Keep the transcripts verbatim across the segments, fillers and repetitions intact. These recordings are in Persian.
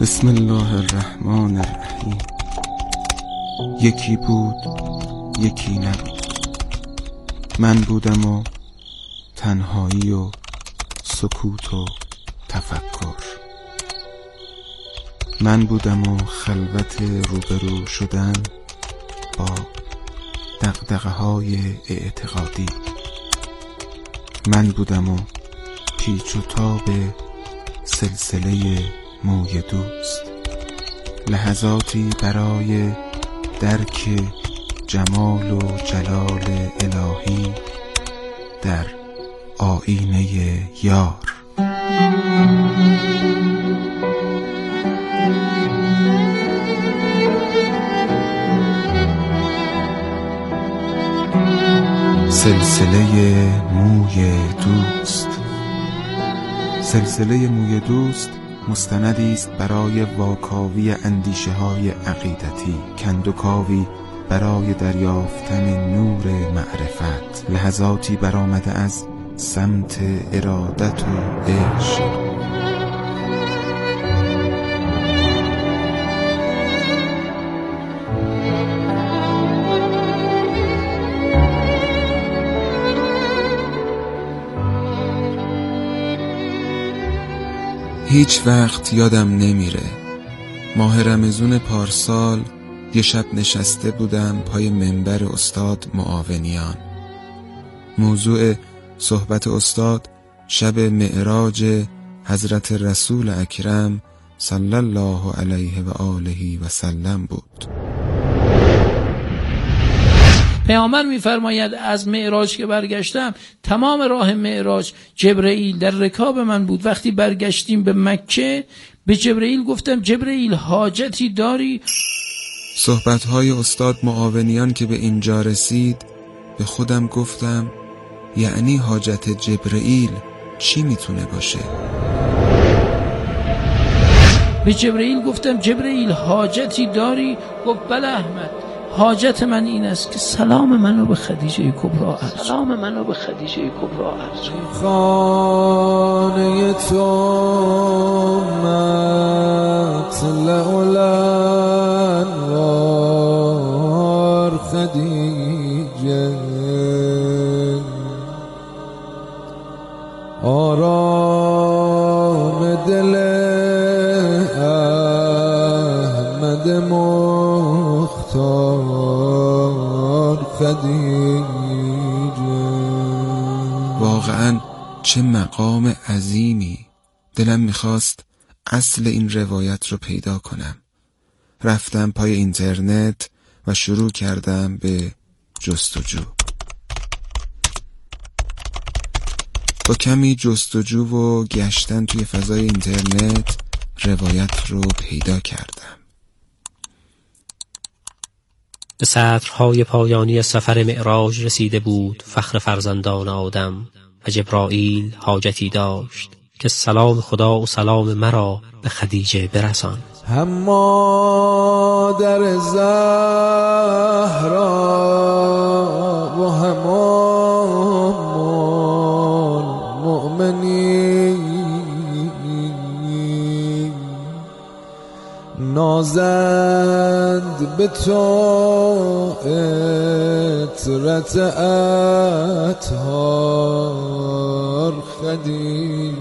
بسم الله الرحمن الرحیم. یکی بود یکی نبود، من بودم و تنهایی و سکوت و تفکر، من بودم و خلوت روبرو شدن با دغدغه های اعتقادی، من بودم و پیچ و تاب سلسله موی دوست، لحظاتی برای درک جمال و جلال الهی در آیینه یار. سلسله موی دوست. سلسله موی دوست مستندی است برای واکاوی اندیشه های عقیدتی، کندوکاوی برای دریافتن نور معرفت، لحظاتی برآمده از سمت ارادت و عشق. هیچ وقت یادم نمیره ماه رمضان پارسال یه شب نشسته بودم پای منبر استاد معاونیان. موضوع صحبت استاد شب معراج حضرت رسول اکرم صلی الله علیه و آله و سلم بود. پیامبر می‌فرماید از معراج که برگشتم، تمام راه معراج جبرئیل در رکاب من بود. وقتی برگشتیم به مکه به جبرئیل گفتم جبرئیل حاجتی داری؟ صحبت‌های استاد معاونیان که به اینجا رسید به خودم گفتم یعنی حاجت جبرئیل چی میتونه باشه؟ به جبرئیل گفتم جبرئیل حاجتی داری؟ گفت بله احمد، حاجت من این است که سلام منو به خدیجه کبری عرض سلام منو به خدیجه کبری عرض خانه تو مطلع الانوار خدیجه، آرام دل احمد مختار خدیجه. واقعا چه مقام عظیمی. دلم میخواست اصل این روایت رو پیدا کنم. رفتم پای اینترنت و شروع کردم به جستجو. با کمی جستجو و گشتن توی فضای اینترنت روایت رو پیدا کردم. به سطرهای پایانی سفر معراج رسیده بود فخر فرزندان آدم و جبرائیل حاجتی داشت که سلام خدا و سلام مرا به خدیجه برسان. هم در زهرا و همام مؤمنین نازند به تو عطرت اطهار خدیجه.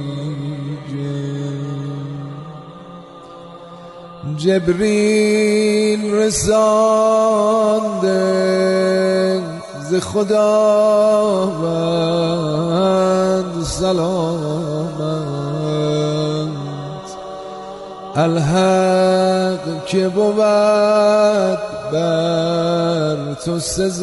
جبریل رسانده ز خداوند سلامت، الحق که بود بر تو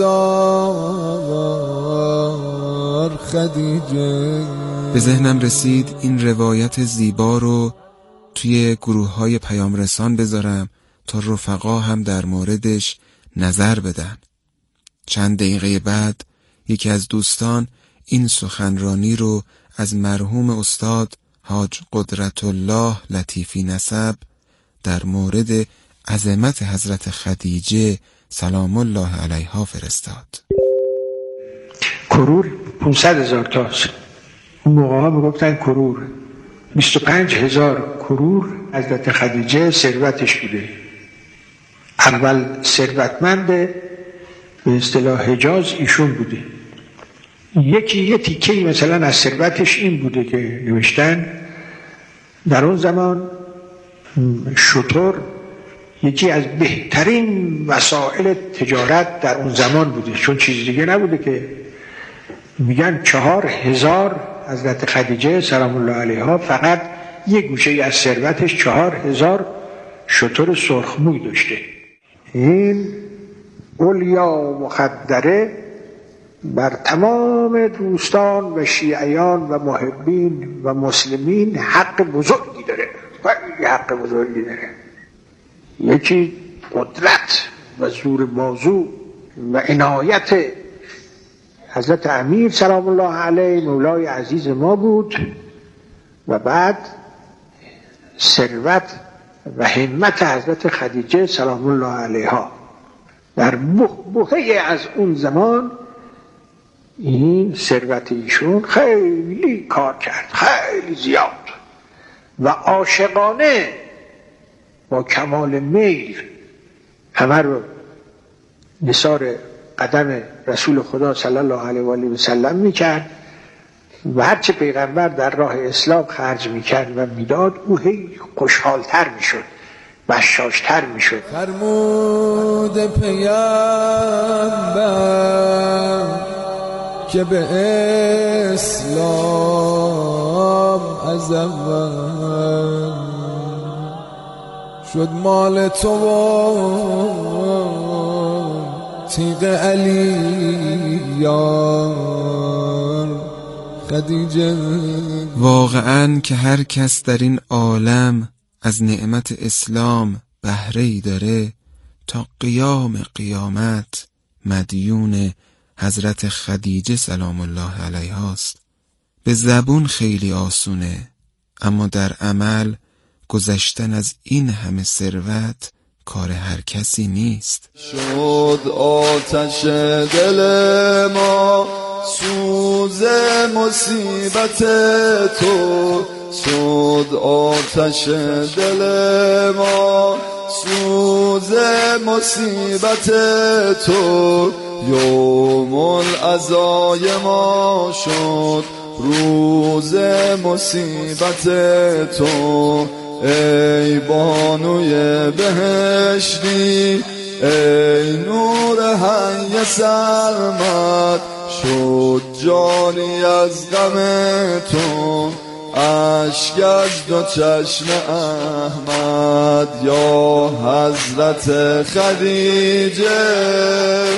سزاوار خدیجه. به ذهنم رسید این روایت زیبا رو توی گروه های پیام رسان بذارم تا رفقا هم در موردش نظر بدن. چند دقیقه بعد یکی از دوستان این سخنرانی رو از مرحوم استاد حاج قدرت الله لطیفی نسب در مورد عظمت حضرت خدیجه سلام الله علیها فرستاد. کرور پانصد هزار تاست. اون موقع ها میگفتن کرور. بیست و پنج هزار کرور حضرت خدیجه ثروتش بوده. اول ثروتمند به اصطلاح حجاز ایشون بوده. یکی یه تیکه‌ای مثلا از ثروتش این بوده که نوشتن در اون زمان شتر یکی از بهترین وسایل تجارت در اون زمان بوده، چون چیز دیگه نبوده که میگن چهار هزار حضرت خدیجه سلام الله علیها فقط یک گوشه از ثروتش چهار هزار شتر سرخموی داشته. این اولیا مخدره بر تمام دوستان و شیعیان و محبین و مسلمین حق بزرگی داره، خیلی حق بزرگی داره. یکی قدرت و زور بازو و عنایت حضرت امیر سلام الله علیه مولای عزیز ما بود، و بعد ثروت و همت حضرت خدیجه سلام الله علیها در بحبوحه از اون زمان. این ثروت ایشون خیلی کار کرد، خیلی زیاد و عاشقانه با کمال میل همه رو نثار قدم رسول خدا صلی الله علیه و آله و سلم میکرد و هرچه پیغمبر در راه اسلام خرج میکرد و میداد او هی خوشحالتر میشد، بشاشتر میشد. فرمود پیامبر که به اسلام از اول شد مال تو و تیغ علی یار خدیجه. واقعاً که هر کس در این عالم از نعمت اسلام بهره‌ای داره تا قیام قیامت مدیون حضرت خدیجه سلام الله علیها است. به زبون خیلی آسونه، اما در عمل گذشتن از این همه ثروت کار هر کسی نیست. شد آتش دل ما سوز مصیبت تو، شد آتش دل ما سوز مصیبت تو، یوم العزای ما شد روز مصیبت تو. ای بانوی بهشتی ای نور حی سرمد، شد جانی از غم تو اشک از دو چشم احمد. یا حضرت خدیجه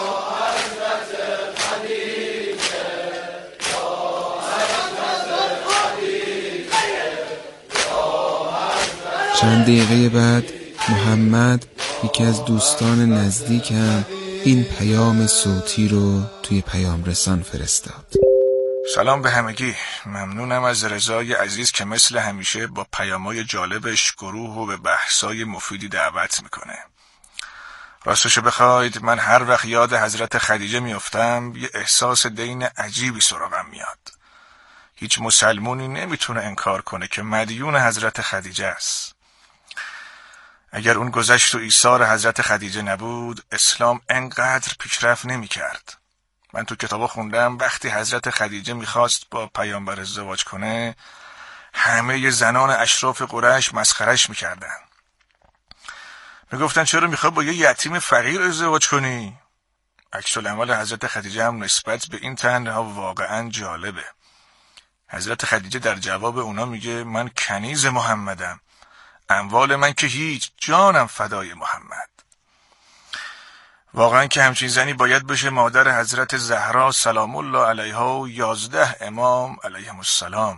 چند دقیقه بعد محمد یکی از دوستان نزدیکم این پیام صوتی رو توی پیام رسان فرستاد. سلام به همگی، ممنونم از رضای عزیز که مثل همیشه با پیامای جالبش گروه و به بحثای مفیدی دعوت میکنه. راستشو بخواید من هر وقت یاد حضرت خدیجه میافتم یه احساس دین عجیبی سراغم میاد. هیچ مسلمونی نمیتونه انکار کنه که مدیون حضرت خدیجه است. اگر اون گذشت و ایثار حضرت خدیجه نبود اسلام انقدر پیشرفت نمیکرد. من تو کتابا خوندم وقتی حضرت خدیجه میخواست با پیامبر ازدواج کنه همه زنان اشراف قریش مسخرش میکردن. میگفتن چرا میخوای با یه یتیم فقیر ازدواج کنی؟ عکس العمل حضرت خدیجه هم نسبت به این تنها واقعا جالبه. حضرت خدیجه در جواب اونا میگه من کنیز محمدم، اموال من که هیچ، جانم فدای محمد. واقعا که همچین زنی باید بشه مادر حضرت زهرا سلام الله علیها و یازده امام علیهم السلام.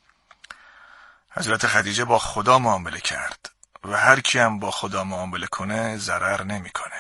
حضرت خدیجه با خدا معامله کرد و هر کی هم با خدا معامله کنه ضرر نمیکنه.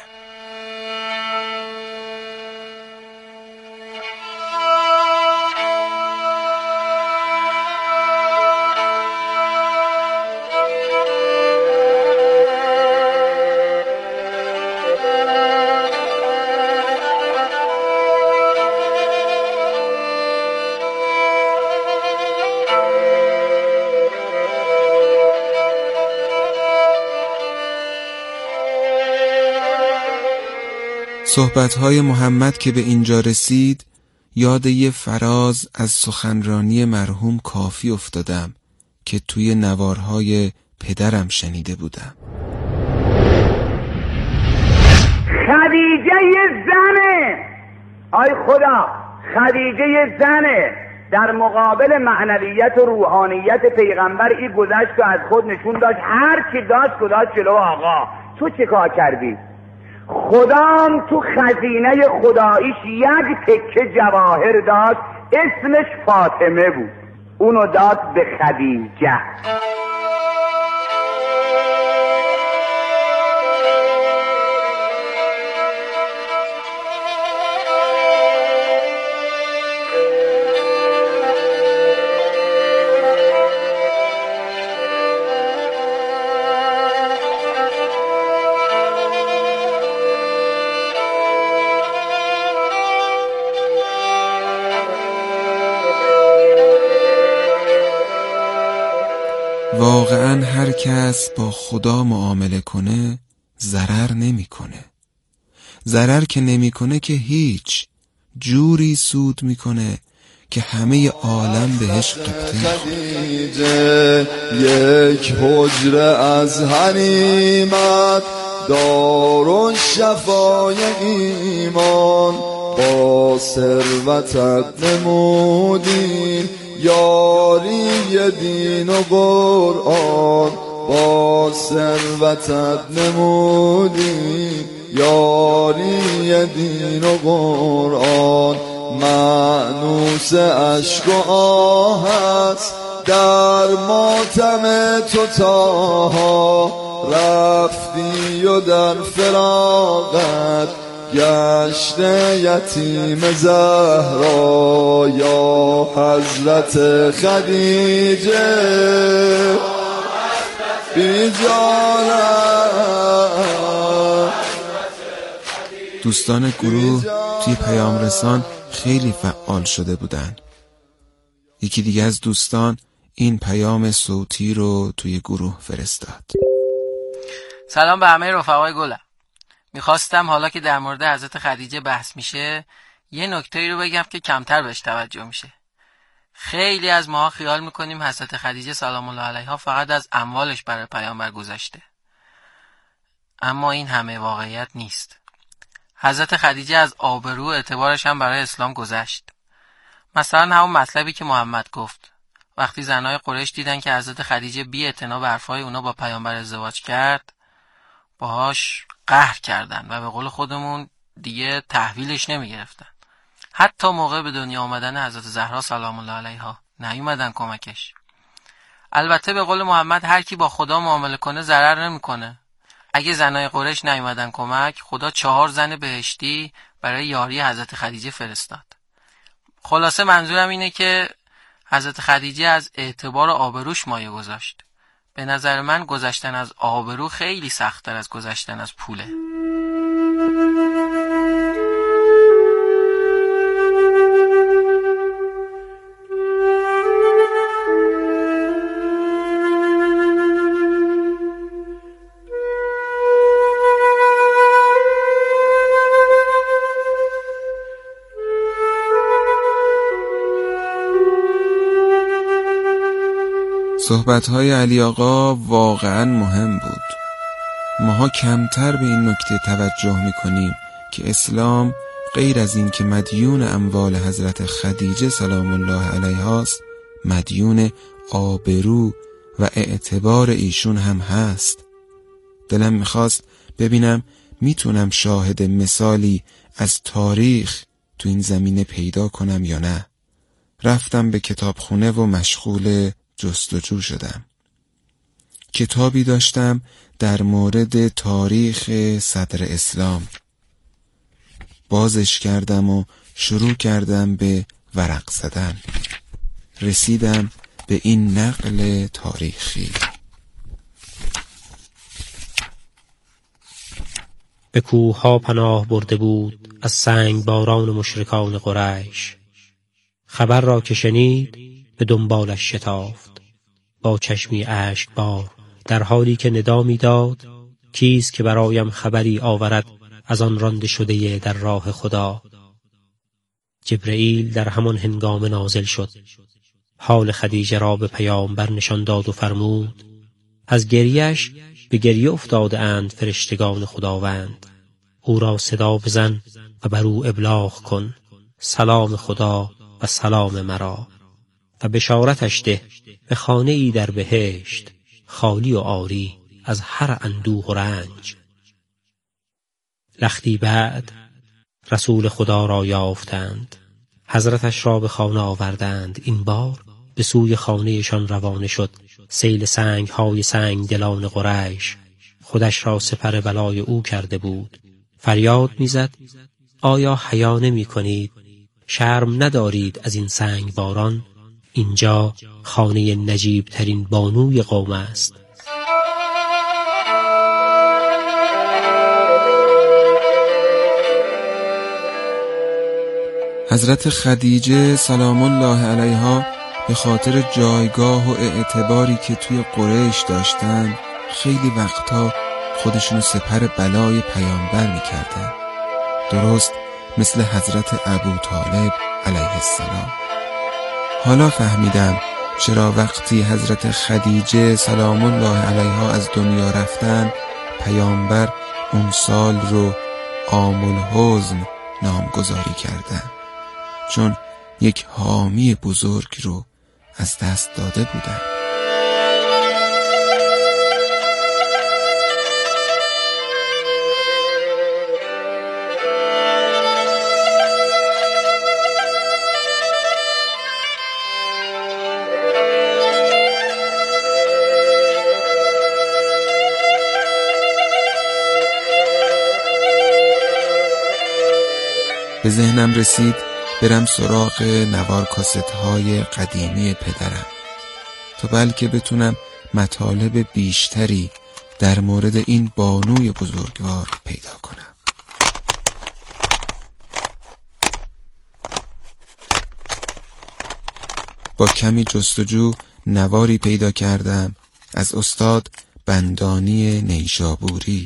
صحبت‌های محمد که به اینجا رسید، یاد یه فراز از سخنرانی مرحوم کافی افتادم که توی نوارهای پدرم شنیده بودم. خدیجه یه زنه، آی خدا، خدیجه یه زنه در مقابل معنویت و روحانیت پیغمبر. این گذشت و از خود نشون داشت، هر چی داشت گذاشت جلو آقا. تو چه کار کردی؟ خدام تو خزینه خداییش یک تکه جواهر داد، اسمش فاطمه بود، اونو داد به خدیجه. واقعا هر کس با خدا معامله کنه ضرر نمیکنه. ضرر که نمیکنه که هیچ، جوری سود میکنه که همه عالم بهش قبطه خدیجه یک حجره از حنیمت، دار شفای ایمان با ثروتت نمودی، یاری دین و قرآن با ثروتت نمودی، یاری دین و قرآن. مأنوس عشق و آه است در ماتم تو تاها، رفتی و در فراقت گشته یتیم زهرا. یا حضرت خدیجه بی جانم. دوستان گروه توی پیام رسان خیلی فعال شده بودن. یکی دیگه از دوستان این پیام صوتی رو توی گروه فرستاد. سلام به همه رفقای گلم. میخواستم حالا که در مورد حضرت خدیجه بحث میشه یه نکته‌ای رو بگم که کمتر بهش توجه میشه. خیلی از ماها خیال میکنیم حضرت خدیجه سلام الله علیها فقط از اموالش برای پیامبر گذاشته، اما این همه واقعیت نیست. حضرت خدیجه از آبرو اعتبارش هم برای اسلام گذشت. مثلا همون مطلبی که محمد گفت، وقتی زنای قریش دیدن که حضرت خدیجه بی اعتنا به حرفای اونا با پیامبر ازدواج کرد، باهاش قهر کردن و به قول خودمون دیگه تحویلش نمی گرفتن. حتی موقع به دنیا آمدن حضرت زهرا سلام الله علیها نیومدن کمکش. البته به قول محمد هر کی با خدا معامله کنه ضرر نمیکنه. اگه زنای قریش نیومدن کمک، خدا چهار زن بهشتی برای یاری حضرت خدیجه فرستاد. خلاصه منظورم اینه که حضرت خدیجه از اعتبار آبروش مایه گذاشت. به نظر من گذشتن از آبرو خیلی سخت‌تر از گذشتن از پوله. صحبت‌های علی آقا واقعا مهم بود. ماها کمتر به این نکته توجه می‌کنیم که اسلام غیر از این که مدیون اموال حضرت خدیجه سلام الله علیها است، مدیون آبرو و اعتبار ایشون هم هست. دلم می‌خواست ببینم میتونم شاهد مثالی از تاریخ تو این زمینه پیدا کنم یا نه. رفتم به کتابخونه و مشغول جستجو شدم. کتابی داشتم در مورد تاریخ صدر اسلام. بازش کردم و شروع کردم به ورق زدن. رسیدم به این نقل تاریخی. به کوه ها پناه برده بود از سنگ باران مشرکان قریش. خبر را که شنید به دنبالش شتافت با چشمی اشکبار، در حالی که ندا می داد کیست که برایم خبری آورد از آن رانده شده در راه خدا. جبرئیل در همان هنگام نازل شد، حال خدیجه را به پیامبر نشان داد و فرمود از گریه‌اش به گریه افتاده اند فرشتگان خداوند. او را صدا بزن و بر او ابلاغ کن سلام خدا و سلام مرا، و بشارتش ده به خانه ای در بهشت خالی و عاری از هر اندوه و رنج. لختی بعد رسول خدا را یافتند، حضرتش را به خانه آوردند. این بار به سوی خانهشان روانه شد. سیل سنگ های سنگ دلان قریش خودش را سپر بلای او کرده بود. فریاد میزد آیا حیا نمی کنید؟ شرم ندارید از این سنگ باران؟ اینجا خانه نجیب ترین بانوی قوم است. حضرت خدیجه سلام الله علیها به خاطر جایگاه و اعتباری که توی قریش داشتن خیلی وقتا خودشونو سپر بلای پیامبر میکردن، درست مثل حضرت ابو طالب علیه السلام. حالا فهمیدم چرا وقتی حضرت خدیجه سلام الله علیها از دنیا رفتن پیامبر اون سال رو عام الحزن نامگذاری کردن، چون یک حامی بزرگ رو از دست داده بودن. به ذهنم رسید برم سراغ نوار کاست های قدیمی پدرم تا بلکه بتونم مطالب بیشتری در مورد این بانوی بزرگوار پیدا کنم. با کمی جستجو نواری پیدا کردم از استاد بندانی نیشابوری.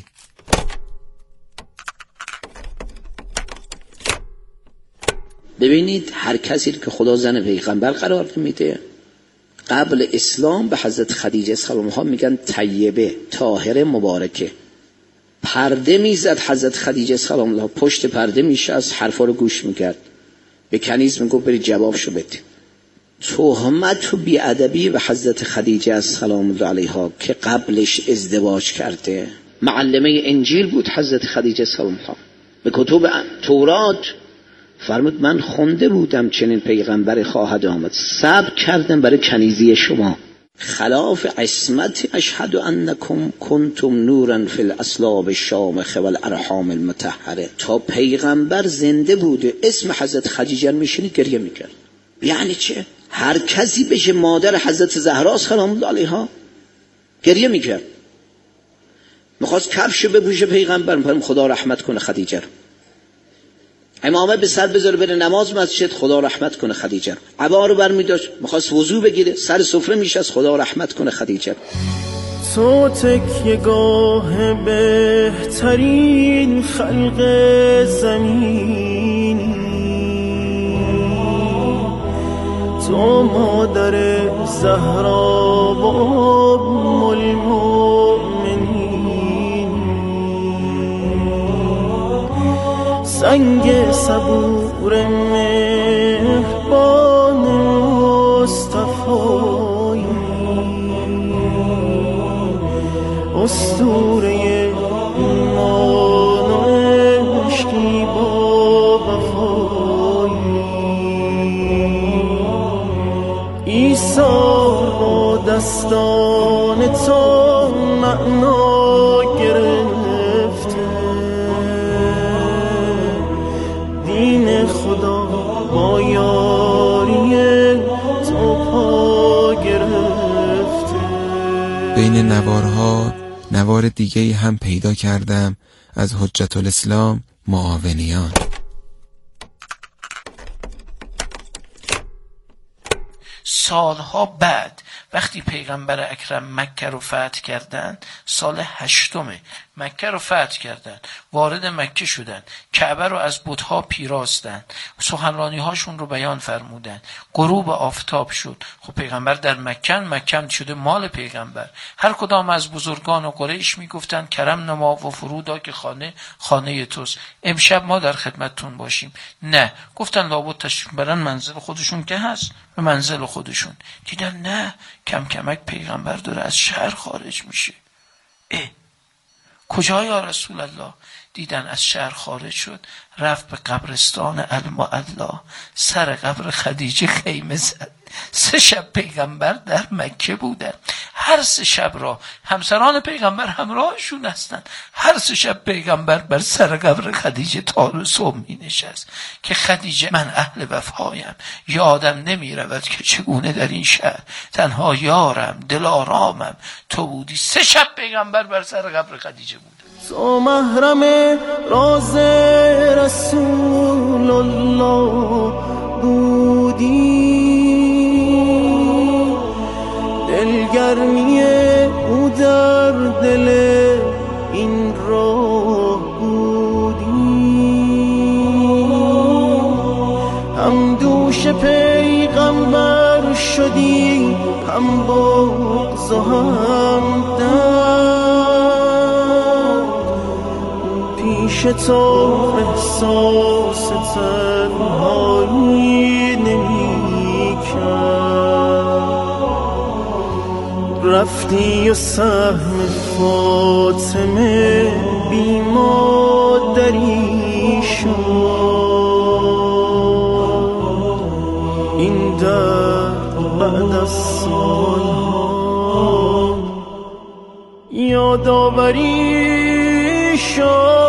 ببینید هر کسی که خدا زن پیغمبر قرار میده قبل اسلام به حضرت خدیجه سلام الله میگن طیبه، طاهره، مبارکه. پرده میزد حضرت خدیجه سلام الله، پشت پرده میشست حرفا رو گوش میکرد، به کنیز میگفت بری جوابشو بده. تهمت و بیادبی به حضرت خدیجه سلام الله علیها که قبلش ازدواج کرده. معلمه انجیل بود حضرت خدیجه سلام الله، به کتب تورات فرمود من خونده بودم چنین پیغمبر خواهد آمد، صبر کردم برای کنیزی شما. خلاف عصمت اشهد انکم کنتم نورا فی الاصلاب الشامخ والارحام المطهره. تا پیغمبر زنده بوده اسم حضرت خدیجه میشنید گریه میکرد. یعنی چه؟ هر کسی بشه مادر حضرت زهرا سلام الله علیها گریه میکرد. میخواست کفش بپوشه پیغمبر، میگم خدا رحمت کنه خدیجه رو. امامه به سر بذاره بره نماز مسجد، خدا رحمت کنه خدیجه رو. عبا رو برمی داشت میخواست وضو بگیره سر سفره میشست، خدا رحمت کنه خدیجه رو. تو تکیه‌گاه بهترین خلق زمینی، تو مادر زهرا و ام المؤمنین، سنگ صبور مهربان مصطفی، اسطوره ایمان و عشقی با وفایی، ایثار با دستان تو معنا گرفته، دین خدا با یاری تو پا گرفته. بین نوارها نوار دیگه‌ای هم پیدا کردم از حجت الاسلام معاونیان. سالها بعد وقتی پیغمبر اکرم مکه رو فتح کردن، سال هشتمه مکه رو فتح کردن، وارد مکه شدن، کعبه رو از بت‌ها پیراستن، سخنرانی هاشون رو بیان فرمودن، غروب آفتاب شد. خب پیغمبر در مکه، مکه شده مال پیغمبر. هر کدام از بزرگان و قریش میگفتن کرم نما و فرودا که خانه خانه توست، امشب ما در خدمتتون باشیم. نه، گفتن لابد تشریف برن منزل خودشون که هست، به منزل خودشون. دیدن نه، کم کمک پیغمبر داره از شهر خارج میشه. اه کجا یا رسول الله؟ دیدن از شهر خارج شد، رفت به قبرستان المعلا، سر قبر خدیجه خیمه زد. سه شب پیغمبر در مکه بودن، هر سه شب را همسران پیغمبر همراهشون هستن، هر سه شب پیغمبر بر سر قبر خدیجه تا رو صبح می نشست که خدیجه من اهل وفایم، یادم نمی رود که چگونه در این شهر تنها یارم دلارامم تو بودی. سه شب پیغمبر بر سر قبر خدیجه بود. تو محرم راز رسول الله بودی، دلگرمی او در دل این راه بودی، هم دوش پیغمبر شدی، هم بغض و هم پیش تو احساس تنهایی نمی کرد، رفتی و سهم فاطمه بی مادری شد، این درد بعد از سالها یادآوری شد.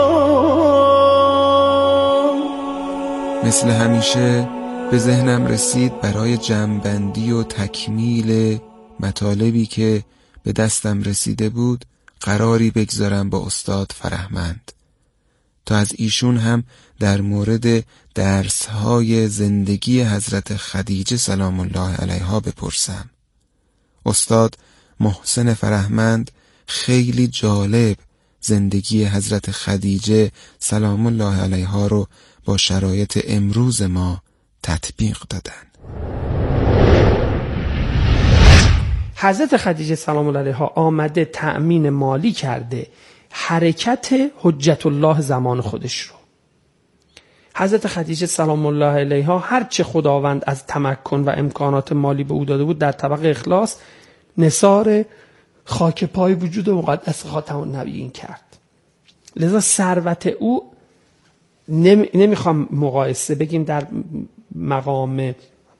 مثل همیشه به ذهنم رسید برای جمع‌بندی و تکمیل مطالبی که به دستم رسیده بود قراری بگذارم با استاد فرهمند تا از ایشون هم در مورد درس‌های زندگی حضرت خدیجه سلام الله علیها بپرسم. استاد محسن فرهمند خیلی جالب زندگی حضرت خدیجه سلام الله علیها رو با شرایط امروز ما تطبیق دادن. حضرت خدیجه سلام الله علیها آمده تأمین مالی کرده حرکت حجت الله زمان خودش رو. حضرت خدیجه سلام الله علیها هرچه خداوند از تمکن و امکانات مالی به او داده بود در طبق اخلاص نثار خاک پای وجود مقدس خاتم النبیین کرد. لذا ثروت او نمی... نمیخوام مقایسه بگیم در مقام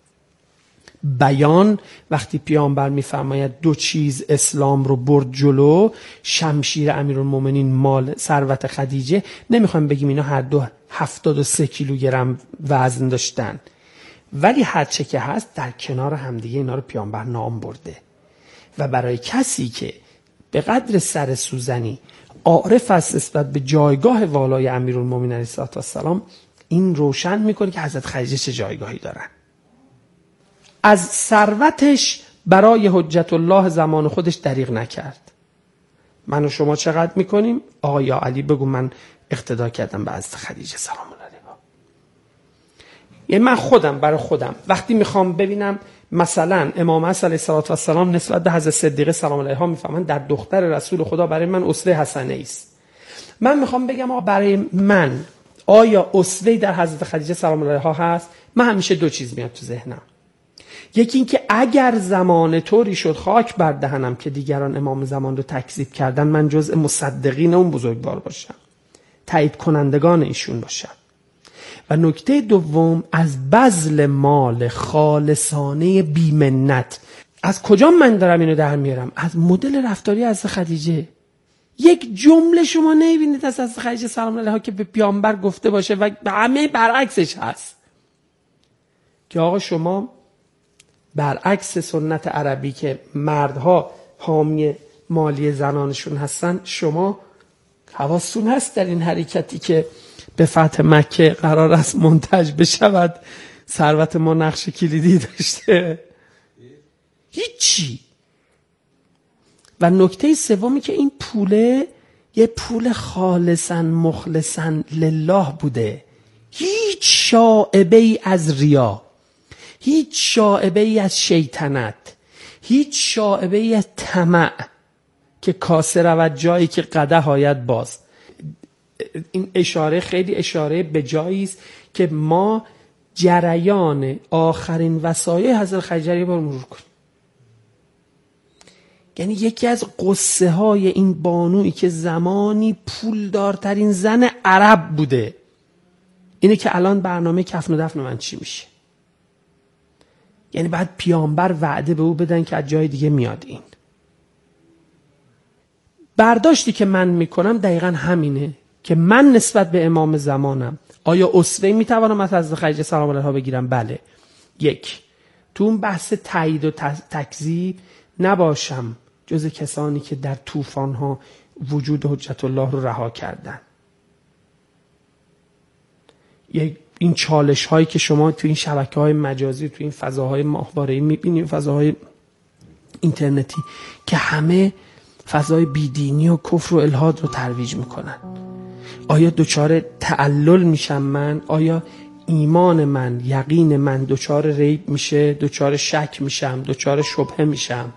بیان، وقتی پیامبر میفرماید دو چیز اسلام رو برد جلو، شمشیر امیرالمومنین مال ثروت خدیجه، نمیخوام بگیم اینا هر دو هفتاد و سه کیلوگرم وزن داشتن، ولی هر چه که هست در کنار همدیگه اینا رو پیامبر نام برده. و برای کسی که به قدر سر سوزنی عارف است نسبت به جایگاه والای امیرالمومنین علیه السلام، این روشن میکنه که حضرت خدیجه چه جایگاهی دارن. از ثروتش برای حجت الله زمان خودش دریغ نکرد. من و شما چقدر میکنیم؟ آقا یا علی بگو من اقتدا کردم به حضرت خدیجه سلام الله علیها. یعنی من خودم برای خودم وقتی میخوام ببینم مثلا امام حسن علیه السلام نسبت به حضرت صدیقه سلام الله علیها میفهمن در دختر رسول خدا برای من اسوه حسنه است، من میخوام بگم آقا برای من آیا اسوه در حضرت خدیجه سلام الله علیها هست؟ من همیشه دو چیز میاد تو ذهنم. یکی این که اگر زمان طوری شد خاک بر دهنم که دیگران امام زمان رو تکذیب کردن، من جزء مصدقین اون بزرگوار باشم، تایید کنندگان ایشون باشم. و نکته دوم، از بذل مال خالصانه بی‌منت. از کجا من دارم اینو در میارم؟ از مدل رفتاری از خدیجه. یک جمله شما نمیبینید از از خدیجه سلام الله علیها که به پیامبر گفته باشه و همه برعکسش هست که آقا شما برعکس سنت عربی که مردها حامی مالی زنانشون هستن، شما حواستون هست در این حرکتی که به فتح مکه قرار است منتج بشود ثروت ما نقش کلیدی داشته. هیچی. و نکته سومی که این پوله یه پول خالصاً مخلصاً لله بوده، هیچ شائبه ای از ریا، هیچ شائبه ای از شیطنت، هیچ شائبه ای از طمع که کاسه رود جایی که قدح آید باز. این اشاره خیلی اشاره به جایی است که ما جریان آخرین وصایای حضرت خدیجه رو بار مرور کنیم. یعنی یکی از قصه های این بانویی که زمانی پولدارترین زن عرب بوده اینه که الان برنامه کفن و دفن من چی میشه. یعنی بعد پیامبر وعده به او بدن که از جای دیگه میاد. این برداشتی که من میکنم دقیقا همینه که من نسبت به امام زمانم آیا اسوه میتوانم از حضرت خدیجه سلام علیها بگیرم؟ بله. یک، تو اون بحث تایید و تکذیب نباشم جز کسانی که در طوفان‌ها وجود حجت الله رو رها کردن. این چالش هایی که شما تو این شبکه های مجازی، تو این فضاهای ماهواره‌ای میبینید، فضاهای اینترنتی که همه فضای بیدینی و کفر و الحاد رو ترویج میکنن، آیا دچار تعلل میشم من؟ آیا ایمان من، یقین من دچار ریب میشه، دچار شک میشم، دچار شبهه میشم؟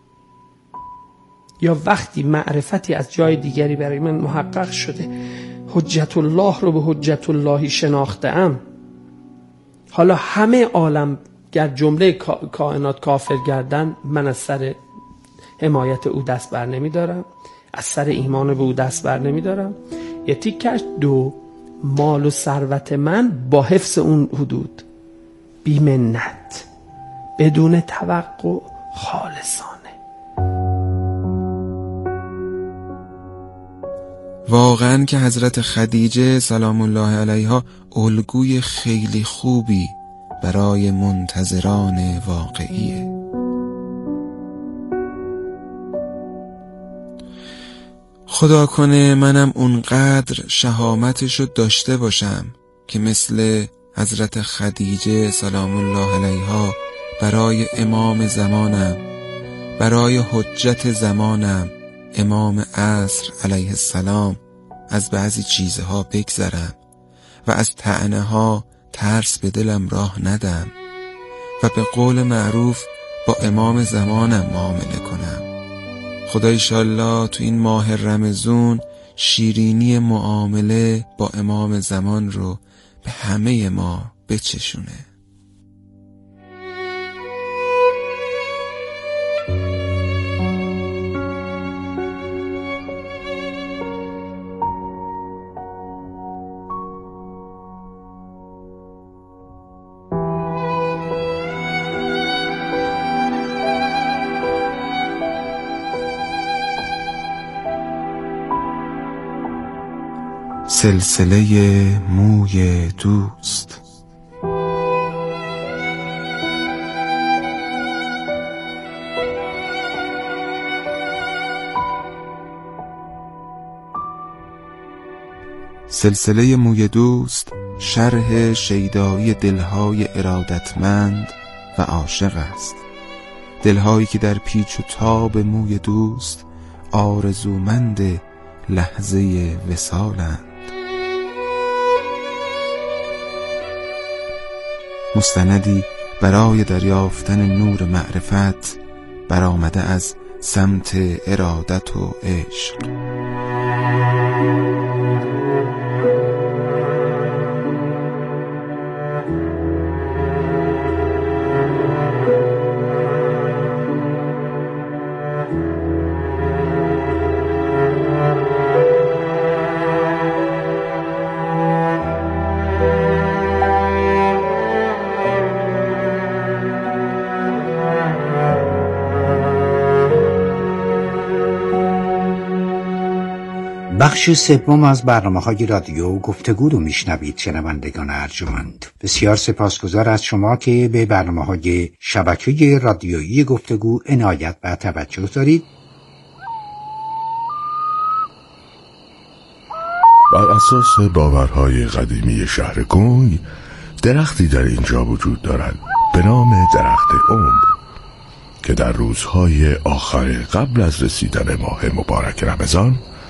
یا وقتی معرفتی از جای دیگری برای من محقق شده، حجت الله رو به حجت اللهی شناختم، حالا همه عالم گر جمله کائنات کافر گردن، من از سر حمایت او دست بر نمی دارم، از سر ایمان به او دست بر نمی دارم. یه تیکش. دو، مال و ثروت من با حفظ اون حدود، بی منت، بدون توقع، خالصانه. واقعا که حضرت خدیجه سلام الله علیها الگوی خیلی خوبی برای منتظران واقعیه. خدا کنه منم اونقدر شهامتشو داشته باشم که مثل حضرت خدیجه سلام الله علیها برای امام زمانم، برای حجت زمانم امام عصر علیه السلام از بعضی چیزها بگذرم و از طعنه ها ترس به دلم راه ندم و به قول معروف با امام زمانم معامله کنم. خدا ایشالله تو این ماه رمضان شیرینی معامله با امام زمان رو به همه ما بچشونه. سلسله موی دوست. سلسله موی دوست شرح شیدایی دلهای ارادتمند و عاشق است، دلهایی که در پیچ و تاب موی دوست آرزومند لحظه وصالند. مستندی برای دریافتن نور معرفت برآمده از سمت ارادت و عشق. بخش سوم از برنامه‌های رادیو گفتگو رو میشنوید شنوندگان ارجمند. بسیار سپاسگزار از شما که به برنامه‌های شبکه رادیویی گفتگو عنایت و توجه دارید. بر اساس باورهای قدیمی شهر کنگ، درختی در اینجا وجود دارد به نام درخت عمر. که در روزهای آخر قبل از رسیدن ماه مبارک رمضان